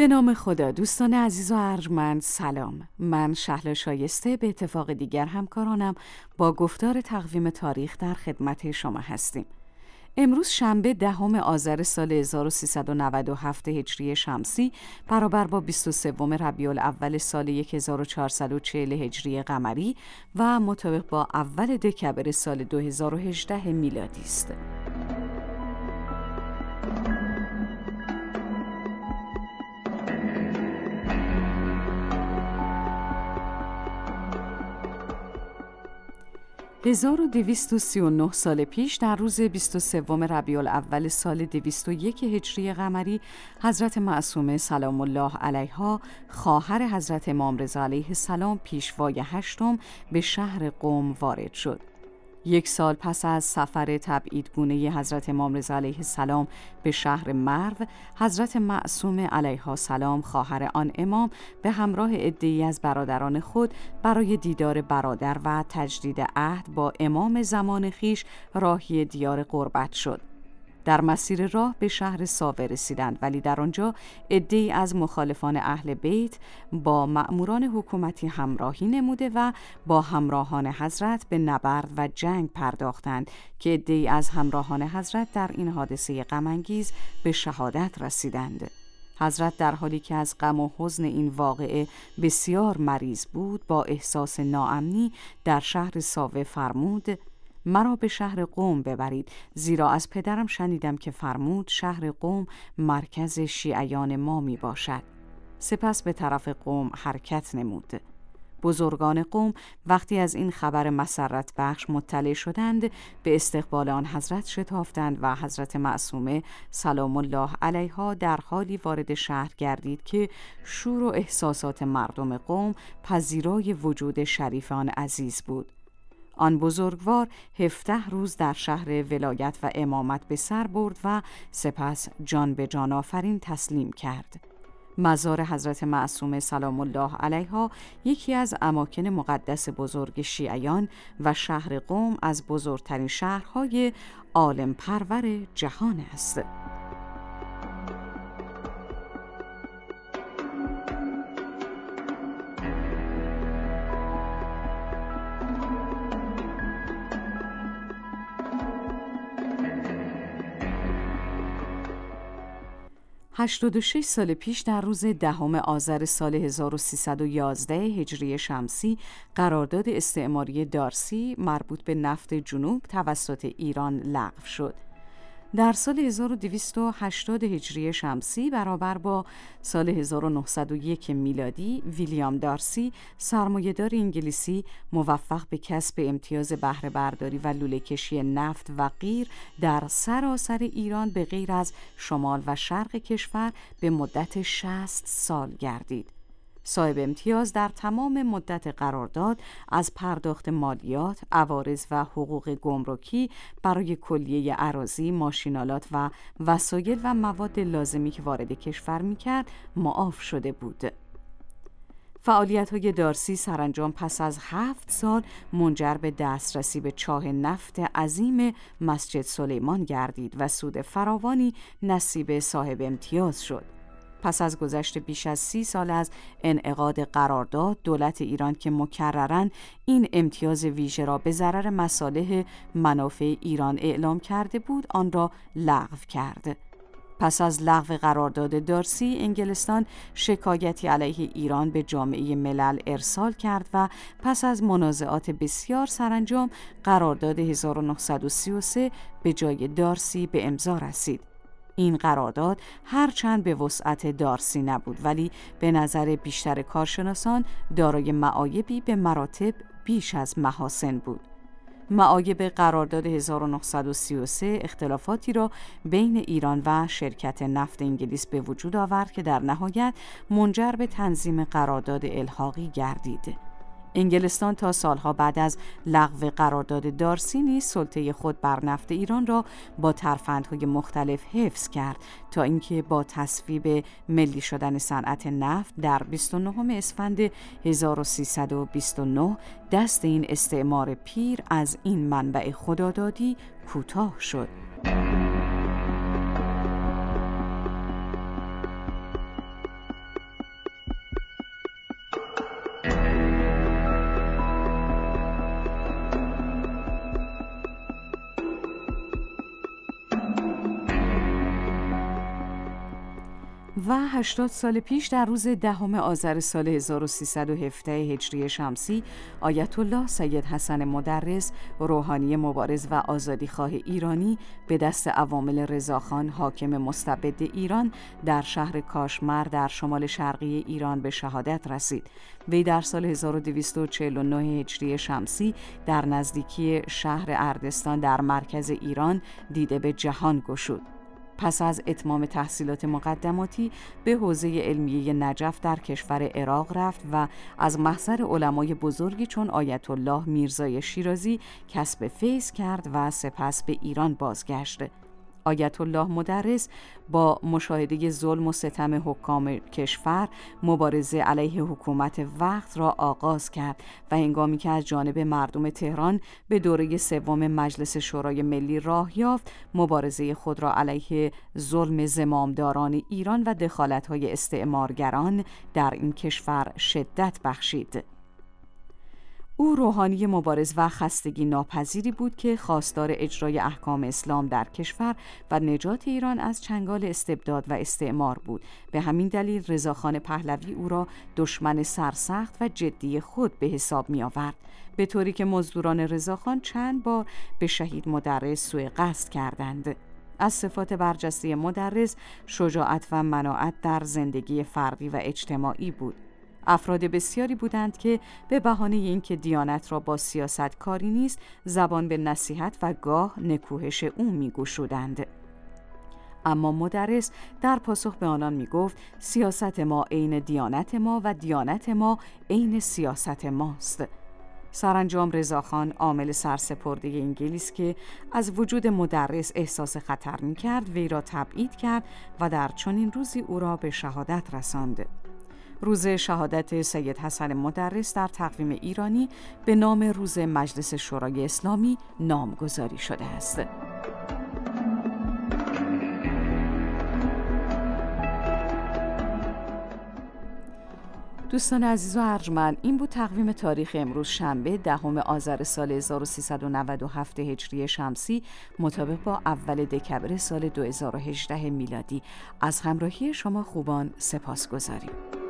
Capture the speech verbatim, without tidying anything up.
به نام خدا. دوستان عزیز و ارجمند سلام. من شهلا شایسته به اتفاق دیگر همکارانم با گفتار تقویم تاریخ در خدمت شما هستیم. امروز شنبه دهم آذر سال هزار و سیصد و نود و هفت هجری شمسی برابر با بیست و سوم ربیع الاول سال هزار و چهارصد و چهل هجری قمری و مطابق با اول دکبر سال دو هزار و هجده میلادی است. هزار و دویست و سی و نه سال پیش در روز بیست و سوم ربیع الاول سال دویست و یک هجری قمری حضرت معصومه سلام الله علیها خواهر حضرت امام رضا علیه السلام پیشوای هشتم به شهر قم وارد شد. یک سال پس از سفر تبعیدگونه حضرت امام رضا علیه السلام به شهر مرو، حضرت معصومه علیها السلام خواهر آن امام به همراه عده‌ای از برادران خود برای دیدار برادر و تجدید عهد با امام زمان خویش راهی دیار غربت شد. در مسیر راه به شهر ساوه رسیدند، ولی در آنجا عده‌ای از مخالفان اهل بیت با مأموران حکومتی همراهی نموده و با همراهان حضرت به نبرد و جنگ پرداختند که عده‌ای از همراهان حضرت در این حادثه غم‌انگیز به شهادت رسیدند. حضرت در حالی که از غم و حزن این واقعه بسیار مریض بود، با احساس ناامنی در شهر ساوه فرمود: مرا به شهر قم ببرید، زیرا از پدرم شنیدم که فرمود شهر قم مرکز شیعیان ما می باشد. سپس به طرف قم حرکت نمود. بزرگان قم وقتی از این خبر مسرت بخش مطلع شدند، به استقبال آن حضرت شتافتند و حضرت معصومه سلام الله علیها در حالی وارد شهر گردید که شور و احساسات مردم قم پذیرای وجود شریف آن عزیز بود. آن بزرگوار هفده روز در شهر ولایت و امامت به سر برد و سپس جان به جان آفرین تسلیم کرد. مزار حضرت معصومه سلام الله علیها یکی از اماکن مقدس بزرگ شیعیان و شهر قم از بزرگترین شهرهای عالم پرور جهان است. هشتاد و شش سال پیش در روز دهم آذر سال هزار و سیصد و یازده هجری شمسی قرارداد استعماری دارسی مربوط به نفت جنوب توسط ایران لغو شد. در سال هزار و دویست و هشتاد هجری شمسی برابر با سال هزار و نهصد و یک میلادی، ویلیام دارسی سرمایه‌دار انگلیسی موفق به کسب امتیاز بهره برداری و لوله کشی نفت و قیر در سراسر ایران به غیر از شمال و شرق کشور به مدت شصت سال گردید. صاحب امتیاز در تمام مدت قرارداد از پرداخت مالیات، عوارض و حقوق گمرکی برای کلیه اراضی، ماشینالات و وسایل و مواد لازمی که وارد کشور می‌کرد معاف شده بود. فعالیت‌های دارسی سرانجام پس از هفت سال منجر به دسترسی به چاه نفت عظیم مسجد سلیمان گردید و سود فراوانی نصیب صاحب امتیاز شد. پس از گذشت بیش از سی سال از انعقاد قرارداد، دولت ایران که مکرراً این امتیاز ویژه را به ضرر مصالح منافع ایران اعلام کرده بود، آن را لغو کرد. پس از لغو قرارداد دارسی، انگلستان شکایتی علیه ایران به جامعه ملل ارسال کرد و پس از منازعات بسیار سرانجام قرارداد هزار و نهصد و سی و سه به جای دارسی به امضا رسید. این قرارداد هرچند به وسعت دارسی نبود، ولی به نظر بیشتر کارشناسان دارای معایبی به مراتب بیش از محاسن بود. معایب قرارداد هزار و نهصد و سی و سه اختلافاتی را بین ایران و شرکت نفت انگلیس به وجود آورد که در نهایت منجر به تنظیم قرارداد الحاقی گردید. انگلستان تا سالها بعد از لغو قرارداد دارسی نیز سلطه خود بر نفت ایران را با ترفندهای مختلف حفظ کرد تا اینکه با تصویب ملی شدن صنعت نفت در بیست و نهم اسفند هزار و سیصد و بیست و نه دست این استعمار پیر از این منبع خدادادی کوتاه شد. و هشتاد سال پیش در روز دهم آذر سال هزار و سیصد و هفده هجری شمسی، آیت الله سید حسن مدرس، روحانی مبارز و آزادیخواه ایرانی، به دست عوامل رضاخان حاکم مستبد ایران در شهر کاشمر در شمال شرقی ایران به شهادت رسید. وی در سال هزار و دویست و چهل و نه هجری شمسی در نزدیکی شهر اردستان در مرکز ایران دیده به جهان گشود. پس از اتمام تحصیلات مقدماتی به حوزه علمیه نجف در کشور عراق رفت و از محضر علمای بزرگی چون آیت الله میرزای شیرازی کسب فیض کرد و سپس به ایران بازگشت. آیت الله مدرس با مشاهده ظلم و ستم حکام کشور مبارزه علیه حکومت وقت را آغاز کرد و هنگامی که از جانب مردم تهران به دوره سوم مجلس شورای ملی راه یافت، مبارزه خود را علیه ظلم زمامداران ایران و دخالت‌های استعمارگران در این کشور شدت بخشید. او روحانی مبارز و خستگی ناپذیری بود که خواستار اجرای احکام اسلام در کشور و نجات ایران از چنگال استبداد و استعمار بود. به همین دلیل رضاخان پهلوی او را دشمن سرسخت و جدی خود به حساب می آورد، به طوری که مزدوران رضاخان چند بار به شهید مدرس سوء قصد کردند. از صفات برجسته مدرس شجاعت و مناعت در زندگی فردی و اجتماعی بود. افراد بسیاری بودند که به بهانه اینکه دیانت را با سیاست کاری نیست، زبان به نصیحت و گاه نکوهش او می‌گشودند. اما مدرس در پاسخ به آنان می‌گفت سیاست ما عین دیانت ما و دیانت ما عین سیاست ماست. سرانجام رضاخان عامل سرسپرده انگلیس که از وجود مدرس احساس خطر می‌کرد، وی را تبعید کرد و در چنین روزی او را به شهادت رساند. روز شهادت سید حسن مدرس در تقویم ایرانی به نام روز مجلس شورای اسلامی نامگذاری شده است. دوستان عزیز و ارجمند، این بود تقویم تاریخ امروز شنبه دهم آذر سال هزار و سیصد و نود و هفت هجری شمسی مطابق با اول دکبر سال دو هزار و هجده میلادی. از همراهی شما خوبان سپاسگزاریم.